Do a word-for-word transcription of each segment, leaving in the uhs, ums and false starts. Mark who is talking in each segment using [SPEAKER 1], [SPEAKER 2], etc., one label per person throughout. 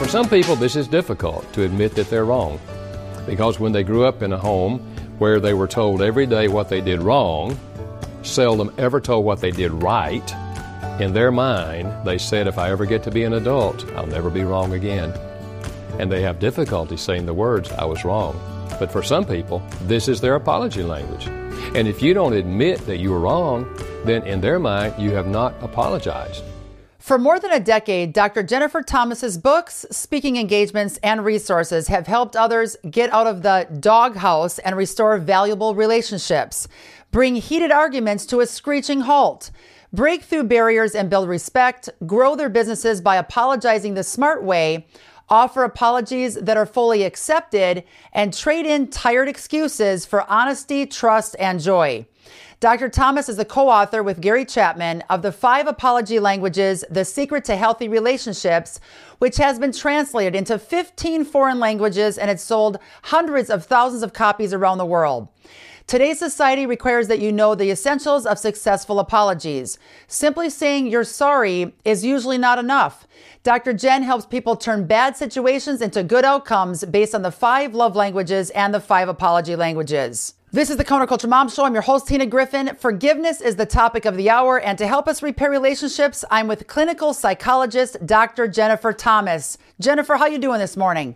[SPEAKER 1] For some people, this is difficult to admit that they're wrong, because when they grew up in a home where they were told every day what they did wrong, seldom ever told what they did right, in their mind, they said, if I ever get to be an adult, I'll never be wrong again. And they have difficulty saying the words, I was wrong. But for some people, this is their apology language. And if you don't admit that you were wrong, then in their mind, you have not apologized.
[SPEAKER 2] For more than a decade, Doctor Jennifer Thomas's books, speaking engagements, and resources have helped others get out of the doghouse and restore valuable relationships, bring heated arguments to a screeching halt, break through barriers and build respect, grow their businesses by apologizing the smart way, offer apologies that are fully accepted, and trade in tired excuses for honesty, trust, and joy. Doctor Thomas is the co-author with Gary Chapman of The Five Apology Languages, The Secret to Healthy Relationships, which has been translated into fifteen foreign languages and it's sold hundreds of thousands of copies around the world. Today's society requires that you know the essentials of successful apologies. Simply saying you're sorry is usually not enough. Doctor Jen helps people turn bad situations into good outcomes based on the five love languages and the five apology languages. This is the Counterculture Mom Show. I'm your host, Tina Griffin. Forgiveness is the topic of the hour, and to help us repair relationships, I'm with clinical psychologist Doctor Jennifer Thomas. Jennifer, how you doing this morning?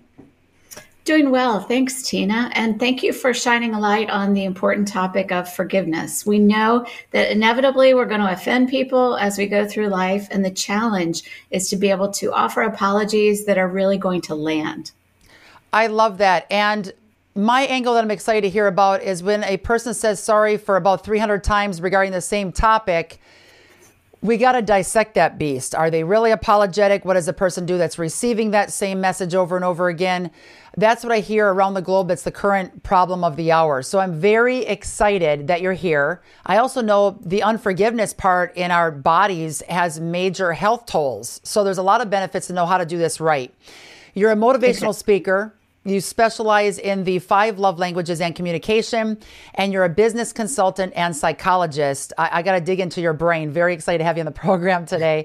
[SPEAKER 3] Doing well. Thanks, Tina. And thank you for shining a light on the important topic of forgiveness. We know that inevitably we're going to offend people as we go through life. And the challenge is to be able to offer apologies that are really going to land.
[SPEAKER 2] I love that. And my angle that I'm excited to hear about is when a person says sorry for about three hundred times regarding the same topic, we got to dissect that beast. Are they really apologetic? What does the person do that's receiving that same message over and over again? That's what I hear around the globe. It's the current problem of the hour. So I'm very excited that you're here. I also know the unforgiveness part in our bodies has major health tolls. So there's a lot of benefits to know how to do this right. You're a motivational speaker. You specialize in the five love languages and communication, and you're a business consultant and psychologist. I, I got to dig into your brain. Very excited to have you on the program today.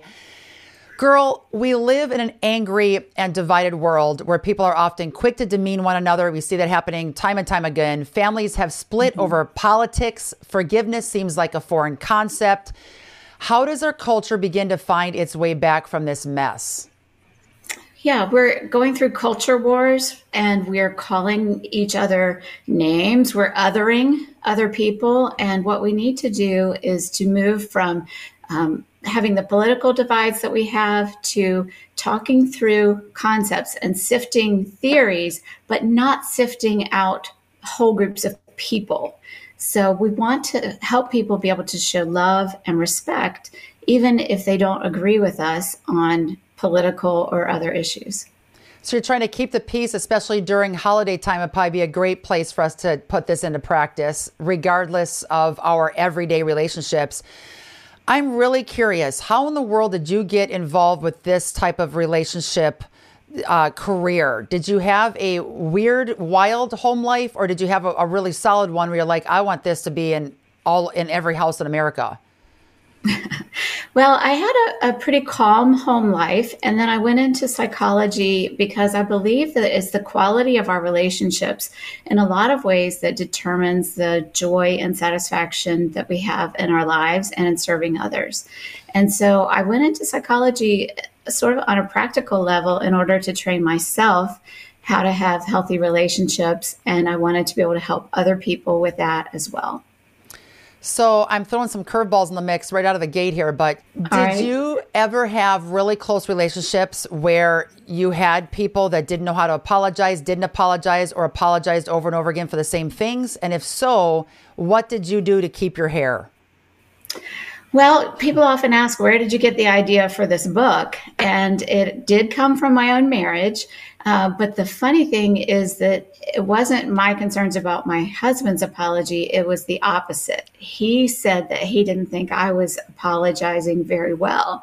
[SPEAKER 2] Girl, we live in an angry and divided world where people are often quick to demean one another. We see that happening time and time again. Families have split mm-hmm. over politics. Forgiveness seems like a foreign concept. How does our culture begin to find its way back from this mess?
[SPEAKER 3] Yeah, we're going through culture wars and we're calling each other names. We're othering other people. And what we need to do is to move from um, having the political divides that we have to talking through concepts and sifting theories, but not sifting out whole groups of people. So we want to help people be able to show love and respect, even if they don't agree with us on political or other issues.
[SPEAKER 2] So you're trying to keep the peace, especially during holiday time. It'd probably be a great place for us to put this into practice, regardless of our everyday relationships. I'm really curious, how in the world did you get involved with this type of relationship uh, career? Did you have a weird, wild home life, or did you have a, a really solid one where you're like, I want this to be in all in every house in America?
[SPEAKER 3] Well, I had a, a pretty calm home life, and then I went into psychology because I believe that it's the quality of our relationships in a lot of ways that determines the joy and satisfaction that we have in our lives and in serving others. And so I went into psychology sort of on a practical level in order to train myself how to have healthy relationships, and I wanted to be able to help other people with that as well.
[SPEAKER 2] So I'm throwing some curveballs in the mix right out of the gate here, but did right. you ever have really close relationships where you had people that didn't know how to apologize, didn't apologize, or apologized over and over again for the same things? And if so, what did you do to keep your hair?
[SPEAKER 3] Well, people often ask, where did you get the idea for this book? And it did come from my own marriage. Uh, but the funny thing is that it wasn't my concerns about my husband's apology. It was the opposite. He said that he didn't think I was apologizing very well.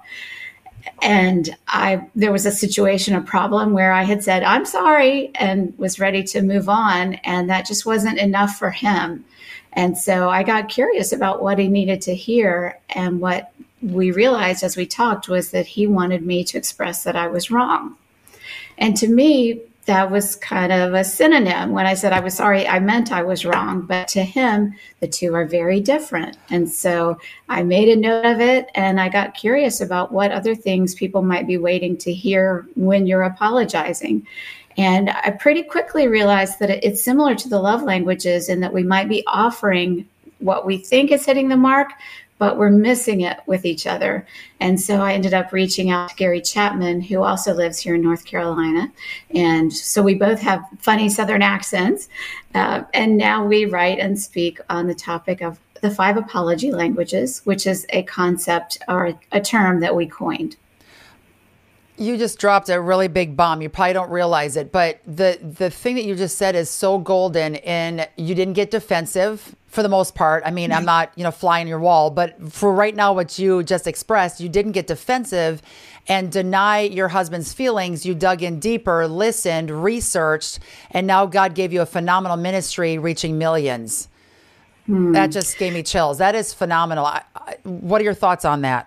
[SPEAKER 3] And I, there was a situation, a problem where I had said, I'm sorry, and was ready to move on. And that just wasn't enough for him. And so I got curious about what he needed to hear. And what we realized as we talked was that he wanted me to express that I was wrong. And to me, that was kind of a synonym. When I said I was sorry, I meant I was wrong. But to him, the two are very different. And so I made a note of it, and I got curious about what other things people might be waiting to hear when you're apologizing. And I pretty quickly realized that it's similar to the love languages in that we might be offering what we think is hitting the mark, but we're missing it with each other. And so I ended up reaching out to Gary Chapman, who also lives here in North Carolina. And so we both have funny Southern accents. Uh, and now we write and speak on the topic of the five apology languages, which is a concept or a term that we coined.
[SPEAKER 2] You just dropped a really big bomb. You probably don't realize it, but the the thing that you just said is so golden, and you didn't get defensive for the most part. I mean, I'm not, you know, flying your wall, but for right now, what you just expressed, you didn't get defensive and deny your husband's feelings. You dug in deeper, listened, researched, and now God gave you a phenomenal ministry reaching millions. Hmm. That just gave me chills. That is phenomenal. I, I, what are your thoughts on that?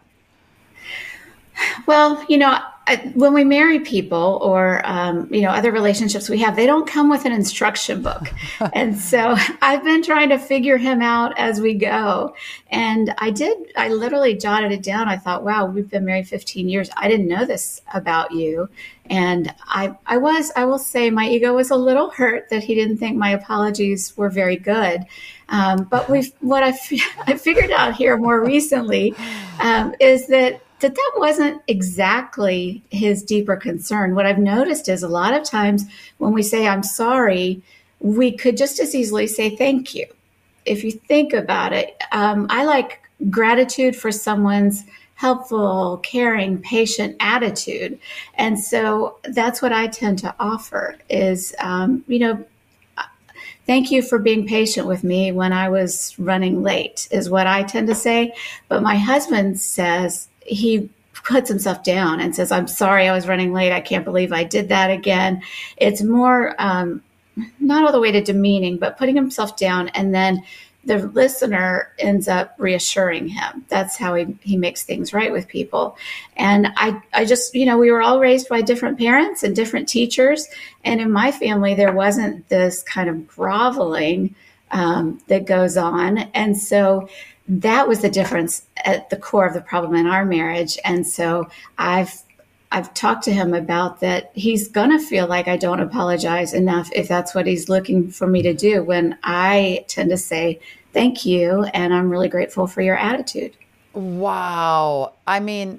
[SPEAKER 3] Well, you know, I, when we marry people or, um, you know, other relationships we have, they don't come with an instruction book. And so I've been trying to figure him out as we go. And I did, I literally jotted it down. I thought, wow, we've been married fifteen years. I didn't know this about you. And I, I was, I will say my ego was a little hurt that he didn't think my apologies were very good. Um, but we've, what I, I figured out here more recently um, is that that that wasn't exactly his deeper concern. What I've noticed is a lot of times when we say, I'm sorry, we could just as easily say, thank you. If you think about it, um, I like gratitude for someone's helpful, caring, patient attitude. And so that's what I tend to offer is, um, you know, thank you for being patient with me when I was running late is what I tend to say. But my husband says, he puts himself down and says, I'm sorry I was running late. I can't believe I did that again. It's more, um, not all the way to demeaning, but putting himself down. And then the listener ends up reassuring him. That's how he, he makes things right with people. And I, I just, you know, we were all raised by different parents and different teachers. And in my family, there wasn't this kind of groveling um, that goes on. And so that was the difference at the core of the problem in our marriage. And so I've I've talked to him about that. He's going to feel like I don't apologize enough if that's what he's looking for me to do, when I tend to say, thank you, and I'm really grateful for your attitude.
[SPEAKER 2] Wow. I mean,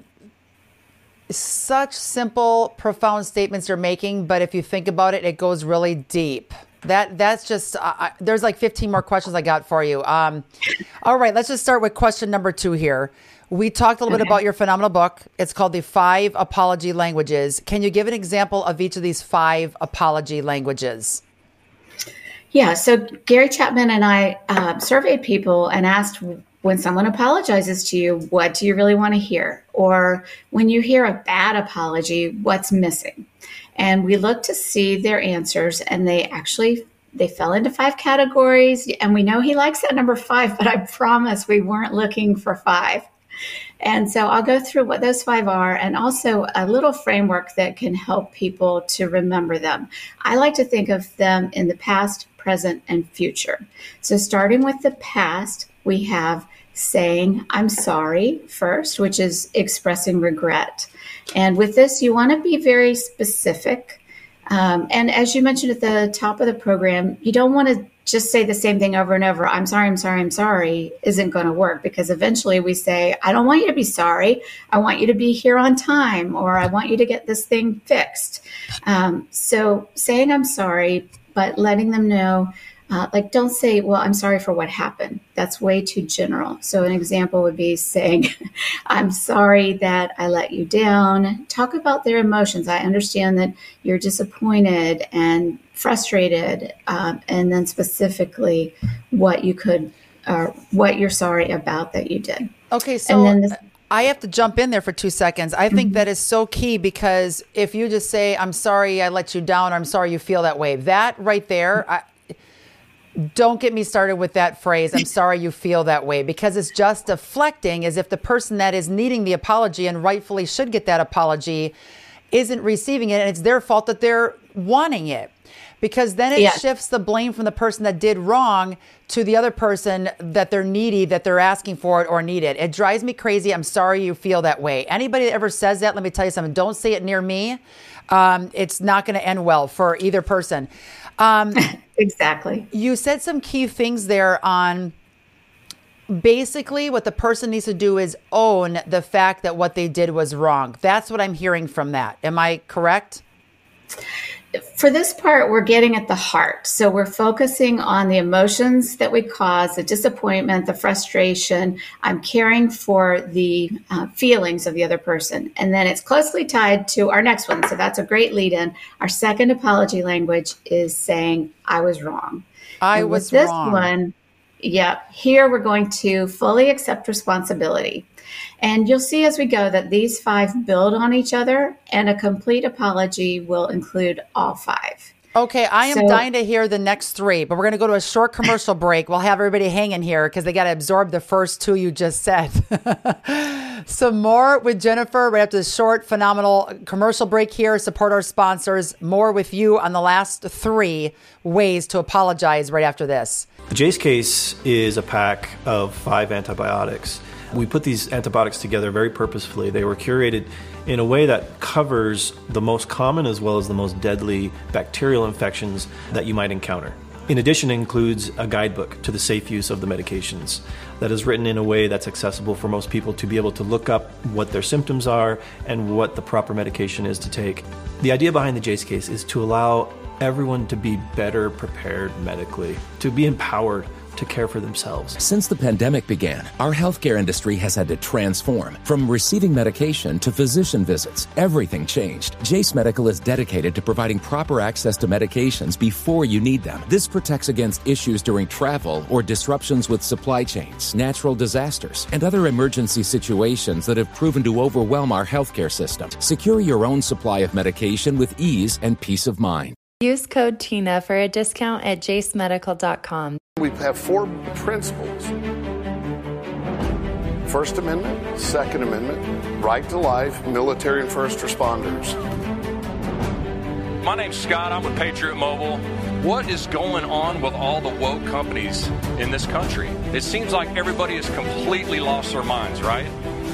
[SPEAKER 2] such simple, profound statements you're making, but if you think about it, it goes really deep. That that's just, uh, there's like fifteen more questions I got for you. Um, all right, let's just start with question number two here. We talked a little okay. bit about your phenomenal book. It's called The Five Apology Languages. Can you give an example of each of these five apology languages?
[SPEAKER 3] Yeah, so Gary Chapman and I uh, surveyed people and asked, when someone apologizes to you, what do you really want to hear? Or when you hear a bad apology, what's missing? And we looked to see their answers, and they actually, they fell into five categories. And we know he likes that number five, but I promise we weren't looking for five. And so I'll go through what those five are, and also a little framework that can help people to remember them. I like to think of them in the past, present, and future. So starting with the past, we have saying, I'm sorry first, which is expressing regret. And with this, you want to be very specific. Um, and as you mentioned at the top of the program, you don't want to just say the same thing over and over. I'm sorry, I'm sorry, I'm sorry isn't going to work, because eventually we say, I don't want you to be sorry. I want you to be here on time, or I want you to get this thing fixed. Um, so saying I'm sorry, but letting them know, uh, like, don't say, well, I'm sorry for what happened. That's way too general. So an example would be saying, I'm sorry that I let you down. Talk about their emotions. I understand that you're disappointed and frustrated, um, and then specifically what you could, or what you're sorry about that you did.
[SPEAKER 2] Okay, so and then this, I have to jump in there for two seconds. I think mm-hmm. that is so key, because if you just say, I'm sorry I let you down, or I'm sorry you feel that way, that right there, I, don't get me started with that phrase, I'm sorry you feel that way, because it's just deflecting, as if the person that is needing the apology and rightfully should get that apology isn't receiving it, and it's their fault that they're wanting it. Because then it
[SPEAKER 3] Yes.
[SPEAKER 2] shifts the blame from the person that did wrong to the other person that they're needy, that they're asking for it or need it. It drives me crazy. I'm sorry you feel that way. Anybody that ever says that, let me tell you something, don't say it near me. Um, it's not going to end well for either person. Um,
[SPEAKER 3] Exactly.
[SPEAKER 2] you said some key things there on basically what the person needs to do is own the fact that what they did was wrong. That's what I'm hearing from that. Am I correct?
[SPEAKER 3] For this part, we're getting at the heart. So we're focusing on the emotions that we cause, the disappointment, the frustration. I'm caring for the uh, feelings of the other person. And then it's closely tied to our next one. So that's a great lead in. Our second apology language is saying, I was wrong.
[SPEAKER 2] I
[SPEAKER 3] and
[SPEAKER 2] was
[SPEAKER 3] with this
[SPEAKER 2] wrong.
[SPEAKER 3] one, yeah, here we're going to fully accept responsibility. And you'll see as we go that these five build on each other, and a complete apology will include all five.
[SPEAKER 2] Okay, I am
[SPEAKER 3] So-
[SPEAKER 2] dying to hear the next three, but we're going to go to a short commercial break. We'll have everybody hanging here because they got to absorb the first two you just said. Some more with Jennifer right after the short, phenomenal commercial break here. Support our sponsors. More with you on the last three ways to apologize right after this.
[SPEAKER 4] The Jace case is a pack of five antibiotics. We put these antibiotics together very purposefully. They were curated in a way that covers the most common as well as the most deadly bacterial infections that you might encounter. In addition, it includes a guidebook to the safe use of the medications that is written in a way that's accessible for most people to be able to look up what their symptoms are and what the proper medication is to take. The idea behind the Jace case is to allow everyone to be better prepared medically, to be empowered to care for themselves.
[SPEAKER 5] Since the pandemic began, our healthcare industry has had to transform. From receiving medication to physician visits, everything changed. Jace Medical is dedicated to providing proper access to medications before you need them. This protects against issues during travel or disruptions with supply chains, natural disasters, and other emergency situations that have proven to overwhelm our healthcare system. Secure your own supply of medication with ease and peace of mind.
[SPEAKER 6] Use code TINA for a discount at jace medical dot com.
[SPEAKER 7] We have four principles. First Amendment, Second Amendment, right to life, military and first responders.
[SPEAKER 8] My name's Scott. I'm with Patriot Mobile. What is going on with all the woke companies in this country? It seems like everybody has completely lost their minds, right?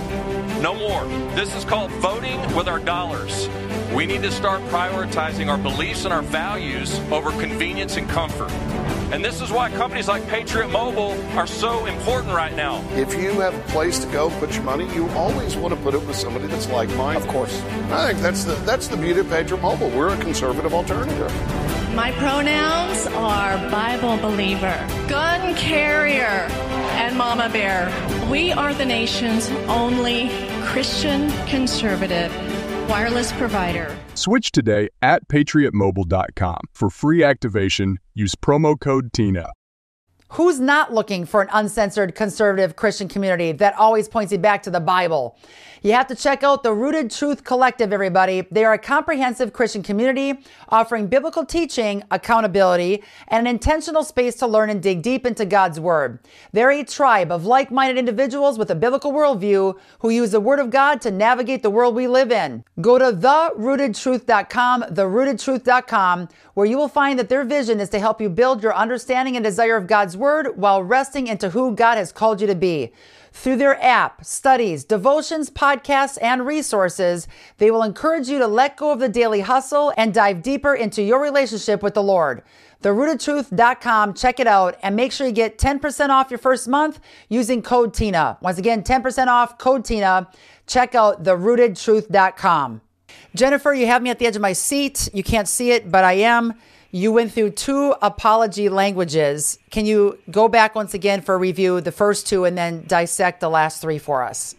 [SPEAKER 8] No more. This is called voting with our dollars. We need to start prioritizing our beliefs and our values over convenience and comfort. And this is why companies like Patriot Mobile are so important right now.
[SPEAKER 7] If you have a place to go put your money, you always want to put it with somebody that's like-minded. Of course. I think that's the that's the beauty of Patriot Mobile. We're a conservative alternative.
[SPEAKER 9] My pronouns are Bible believer, gun carrier, and mama bear. We are the nation's only Christian conservative wireless provider.
[SPEAKER 10] Switch today at patriot mobile dot com. For free activation, use promo code TINA.
[SPEAKER 2] Who's not looking for an uncensored conservative Christian community that always points you back to the Bible? You have to check out the Rooted Truth Collective, everybody. They are a comprehensive Christian community offering biblical teaching, accountability, and an intentional space to learn and dig deep into God's Word. They're a tribe of like-minded individuals with a biblical worldview who use the Word of God to navigate the world we live in. Go to the rooted truth dot com, the rooted truth dot com, where you will find that their vision is to help you build your understanding and desire of God's Word while resting into who God has called you to be. Through their app, studies, devotions, podcasts, and resources, they will encourage you to let go of the daily hustle and dive deeper into your relationship with the Lord. the rooted truth dot com, check it out, and make sure you get ten percent off your first month using code TINA. Once again, ten percent off, code TINA. Check out the rooted truth dot com. Jennifer, you have me at the edge of my seat. You can't see it, but I am. You went through two apology languages. Can you go back once again for a review, the first two, and then dissect the last three for us?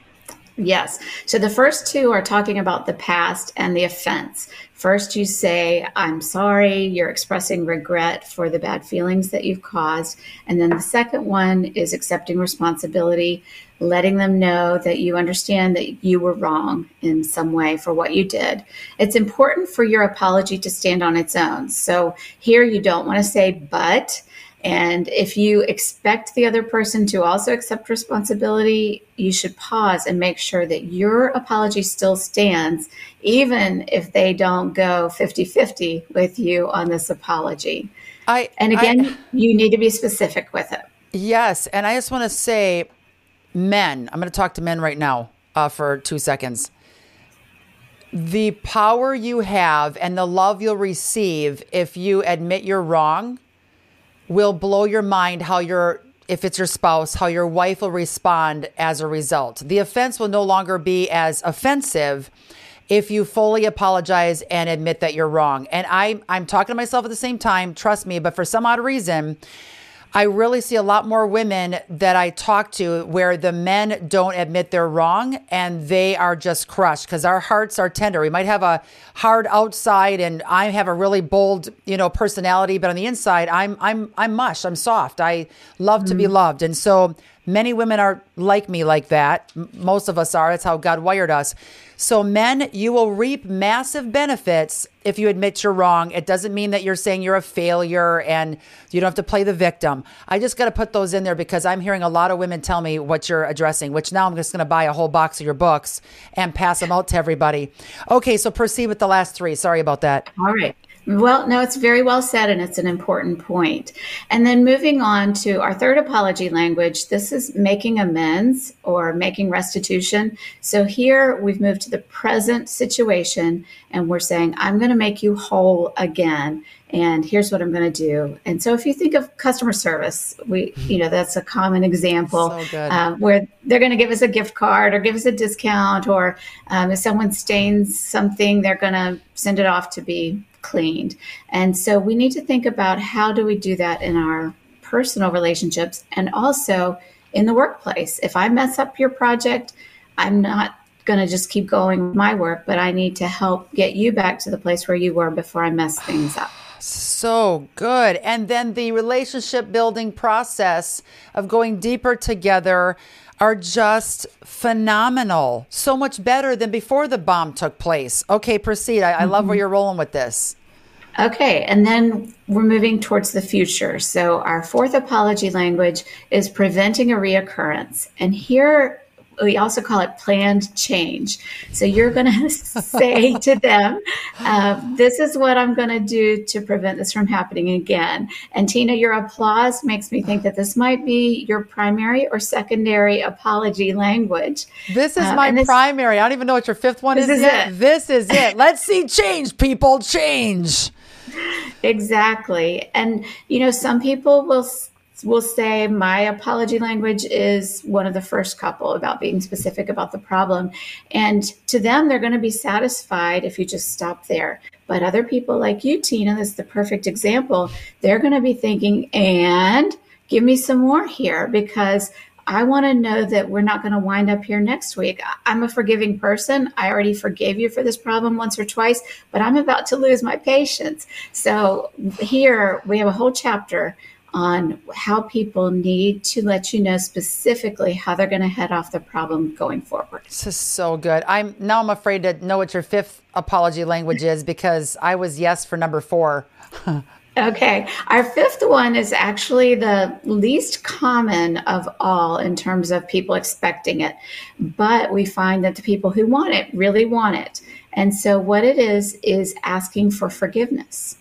[SPEAKER 3] Yes. So the first two are talking about the past and the offense. First, you say, I'm sorry. You're expressing regret for the bad feelings that you've caused. And then the second one is accepting responsibility, letting them know that you understand that you were wrong in some way for what you did. It's important for your apology to stand on its own. So here you don't want to say, but And if you expect the other person to also accept responsibility, you should pause and make sure that your apology still stands, even if they don't go fifty-fifty with you on this apology.
[SPEAKER 2] I,
[SPEAKER 3] and again,
[SPEAKER 2] I,
[SPEAKER 3] you need to be specific with it.
[SPEAKER 2] Yes. And I just want to say, men, I'm going to talk to men right now uh, for two seconds. The power you have and the love you'll receive if you admit you're wrong will blow your mind how your, if it's your spouse, how your wife will respond as a result. The offense will no longer be as offensive if you fully apologize and admit that you're wrong. And I, I'm talking to myself at the same time, trust me, but for some odd reason, I really see a lot more women that I talk to where the men don't admit they're wrong and they are just crushed because our hearts are tender. We might have a hard outside and I have a really bold, you know, personality, but on the inside, I'm I'm I'm mush. I'm soft. I love to be loved. And so many women are like me like that. M- Most of us are. That's how God wired us. So men, you will reap massive benefits if you admit you're wrong. It doesn't mean that you're saying you're a failure and you don't have to play the victim. I just got to put those in there because I'm hearing a lot of women tell me what you're addressing, which now I'm just going to buy a whole box of your books and pass them out to everybody. Okay, so proceed with the last three. Sorry about that.
[SPEAKER 3] All right. Well, no, it's very well said, and it's an important point. And then moving on to our third apology language, this is making amends or making restitution. So here we've moved to the present situation, and we're saying, I'm going to make you whole again, and here's what I'm going to do. And so if you think of customer service, we, you know, that's a common example
[SPEAKER 2] So good.
[SPEAKER 3] uh, where they're going to give us a gift card or give us a discount, or um, if someone stains something, they're going to send it off to be cleaned. And so we need to think about how do we do that in our personal relationships and also in the workplace. If I mess up your project, I'm not going to just keep going with my work, but I need to help get you back to the place where you were before I mess things up.
[SPEAKER 2] So good. And then the relationship building process of going deeper together are just phenomenal. So much better than before the bomb took place. Okay, proceed. I, I love where you're rolling with this.
[SPEAKER 3] Okay, and then we're moving towards the future. So our fourth apology language is preventing a reoccurrence. And here we also call it planned change. So you're going to say to them, uh, this is what I'm going to do to prevent this from happening again. And Tina, your applause makes me think that this might be your primary or secondary apology language.
[SPEAKER 2] This is
[SPEAKER 3] Uh,
[SPEAKER 2] my
[SPEAKER 3] and this-
[SPEAKER 2] primary. I don't even know what your fifth one
[SPEAKER 3] This
[SPEAKER 2] is
[SPEAKER 3] is
[SPEAKER 2] yet.
[SPEAKER 3] it.
[SPEAKER 2] This is it. Let's see change, people. Change.
[SPEAKER 3] Exactly. And, you know, some people will will say my apology language is one of the first couple about being specific about the problem. And to them, they're going to be satisfied if you just stop there. But other people like you, Tina, this is the perfect example. They're going to be thinking, and give me some more here, because I want to know that we're not going to wind up here next week. I'm a forgiving person. I already forgave you for this problem once or twice, but I'm about to lose my patience. So here we have a whole chapter on how people need to let you know specifically how they're going to head off the problem going forward.
[SPEAKER 2] This is so good. I'm now I'm afraid to know what your fifth apology language is because I was yes for number four.
[SPEAKER 3] Okay. Our fifth one is actually the least common of all in terms of people expecting it. But we find that the people who want it really want it. And so what it is, is asking for forgiveness.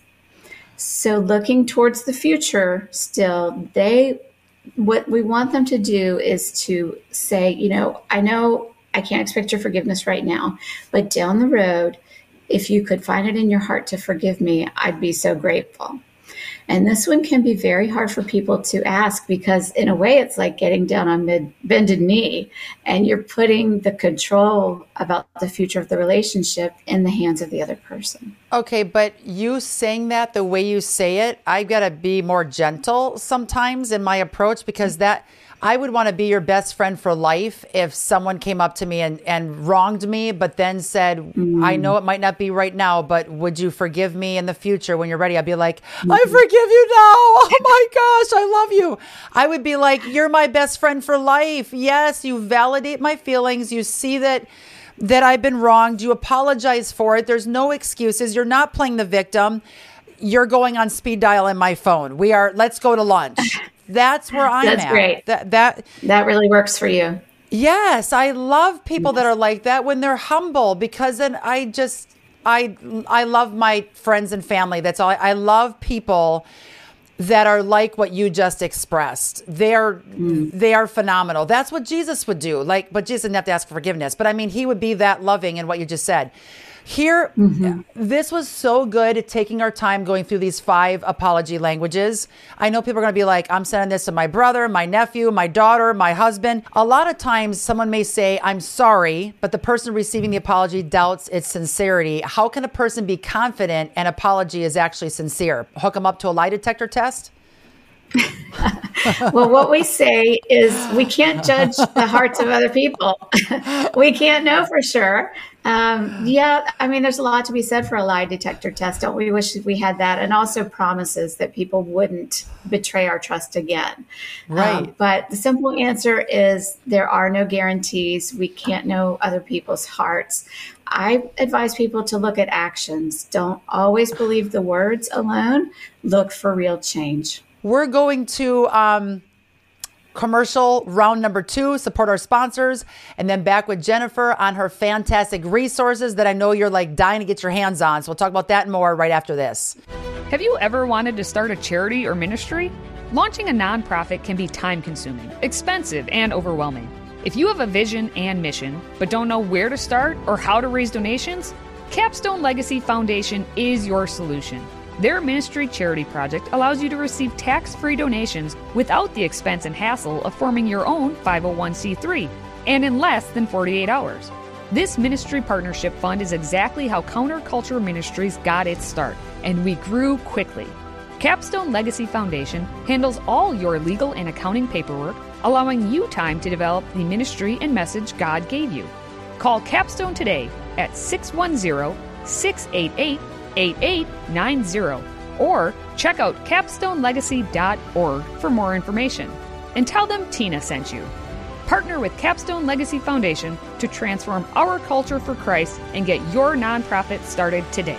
[SPEAKER 3] So looking towards the future still, they, what we want them to do is to say, you know, I know I can't expect your forgiveness right now, but down the road, if you could find it in your heart to forgive me, I'd be so grateful. And this one can be very hard for people to ask because in a way it's like getting down on mid bended knee and you're putting the control about the future of the relationship in the hands of the other person.
[SPEAKER 2] Okay, but you saying that the way you say it, I've got to be more gentle sometimes in my approach because that I would want to be your best friend for life if someone came up to me and, and wronged me, but then said, mm. I know it might not be right now, but would you forgive me in the future when you're ready? I'd be like, mm. I forgive you now. Oh my gosh, I love you. I would be like, you're my best friend for life. Yes, you validate my feelings. You see that that I've been wronged. You apologize for it. There's no excuses. You're not playing the victim. you're going on speed dial in my phone. We are, let's go to lunch. That's where I'm
[SPEAKER 3] That's
[SPEAKER 2] at.
[SPEAKER 3] That's great.
[SPEAKER 2] That, that,
[SPEAKER 3] that really works for you.
[SPEAKER 2] Yes. I love people that are like that when they're humble, because then I just, I, I love my friends and family. That's all. I, I love people that are like what you just expressed. They're, mm. they are phenomenal. That's what Jesus would do. Like, but Jesus didn't have to ask for forgiveness, but I mean, he would be that loving in what you just said. Here, mm-hmm. This was so good at taking our time going through these five apology languages. I know people are going to be like, I'm sending this to my brother, my nephew, my daughter, my husband. A lot of times someone may say, I'm sorry, but the person receiving the apology doubts its sincerity. How can a person be confident an apology is actually sincere? Hook them up to a lie detector test?
[SPEAKER 3] Well, what we say is we can't judge the hearts of other people. We can't know for sure. Um, yeah, I mean, there's a lot to be said for a lie detector test. Don't we wish we had that? And also promises that people wouldn't betray our trust again.
[SPEAKER 2] Right.
[SPEAKER 3] Um, but the simple answer is there are no guarantees. We can't know other people's hearts. I advise people to look at actions. Don't always believe the words alone. Look for real change.
[SPEAKER 2] We're going to um, commercial round number two, support our sponsors, and then back with Jennifer on her fantastic resources that I know you're like dying to get your hands on. So we'll talk about that and more right after this.
[SPEAKER 11] Have you ever wanted to start a charity or ministry? Launching a nonprofit can be time-consuming, expensive, and overwhelming. If you have a vision and mission, but don't know where to start or how to raise donations, Capstone Legacy Foundation is your solution. Their ministry charity project allows you to receive tax-free donations without the expense and hassle of forming your own five oh one c three, and in less than forty-eight hours. This ministry partnership fund is exactly how Counterculture Ministries got its start, and we grew quickly. Capstone Legacy Foundation handles all your legal and accounting paperwork, allowing you time to develop the ministry and message God gave you. Call Capstone today at six one zero, six eight eight, eight eight nine zero or check out capstone legacy dot org for more information. And tell them Tina sent you. Partner with Capstone Legacy Foundation to transform our culture for Christ and get your nonprofit started today.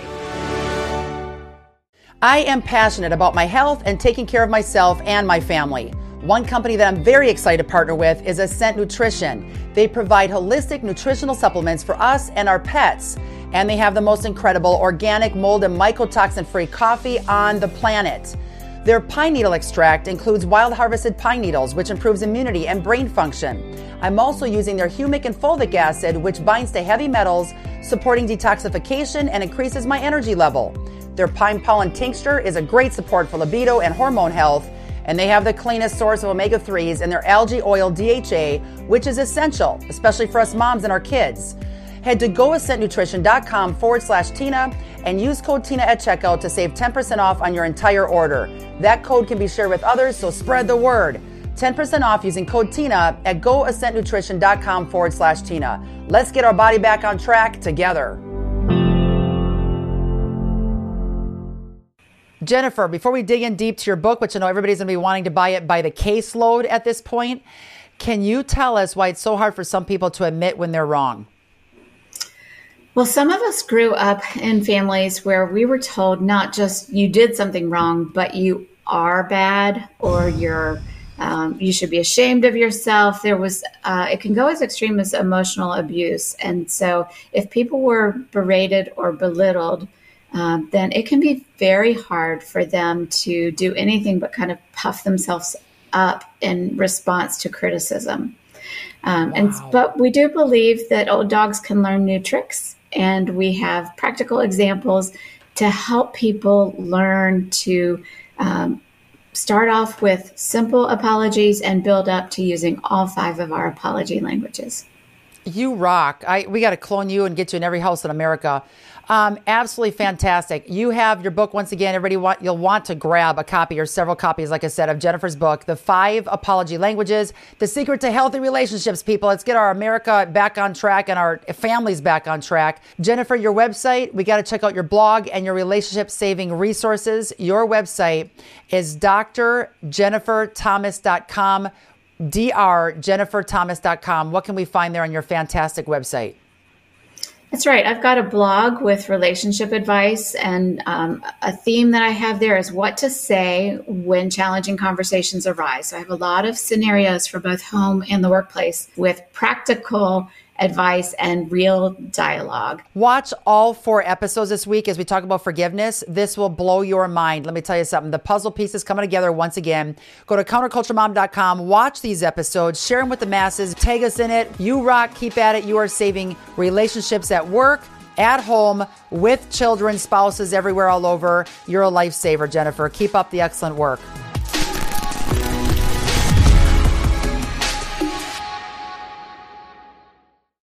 [SPEAKER 2] I am passionate about my health and taking care of myself and my family. One company that I'm very excited to partner with is Ascent Nutrition. They provide holistic nutritional supplements for us and our pets. And they have the most incredible organic, mold, and mycotoxin-free coffee on the planet. Their pine needle extract includes wild harvested pine needles, which improves immunity and brain function. I'm also using their humic and fulvic acid, which binds to heavy metals, supporting detoxification and increases my energy level. Their pine pollen tincture is a great support for libido and hormone health. And they have the cleanest source of omega threes in their algae oil D H A, which is essential, especially for us moms and our kids. Head to goascentnutrition.com forward slash Tina and use code Tina at checkout to save ten percent off on your entire order. That code can be shared with others, so spread the word. ten percent off using code Tina at goascentnutrition.com forward slash Tina. Let's get our body back on track together. Jennifer, before we dig in deep to your book, which I know everybody's going to be wanting to buy it by the caseload at this point, can you tell us why it's so hard for some people to admit when they're wrong?
[SPEAKER 3] Well, some of us grew up in families where we were told not just you did something wrong, but you are bad or you're um, you should be ashamed of yourself. There was uh, it can go as extreme as emotional abuse. And so if people were berated or belittled, Um, then it can be very hard for them to do anything but kind of puff themselves up in response to criticism. Um, wow. And but we do believe that old dogs can learn new tricks, and we have practical examples to help people learn to um, start off with simple apologies and build up to using all five of our apology languages.
[SPEAKER 2] You rock. I we got to clone you and get you in every house in America. Um, absolutely fantastic. You have your book once again. Everybody want you'll want to grab a copy or several copies, like I said, of Jennifer's book, The Five Apology Languages, The Secret to Healthy Relationships. People, let's get our America back on track and our families back on track. Jennifer, your website, we got to check out your blog and your relationship saving resources. Your website is d r jennifer thomas dot com. d r jennifer thomas dot com. What can we find there on your fantastic website?
[SPEAKER 3] That's right. I've got a blog with relationship advice, and um, a theme that I have there is what to say when challenging conversations arise. So I have a lot of scenarios for both home and the workplace with practical advice and real dialogue.
[SPEAKER 2] Watch all four episodes this week as we talk about forgiveness. This will blow your mind. Let me tell you something. The puzzle pieces coming together once again. Go to counterculture mom dot com. Watch these episodes. Share them with the masses. Tag us in it. You rock. Keep at it. You are saving relationships at work, at home, with children, spouses, everywhere, all over. You're a lifesaver, Jennifer. Keep up the excellent work.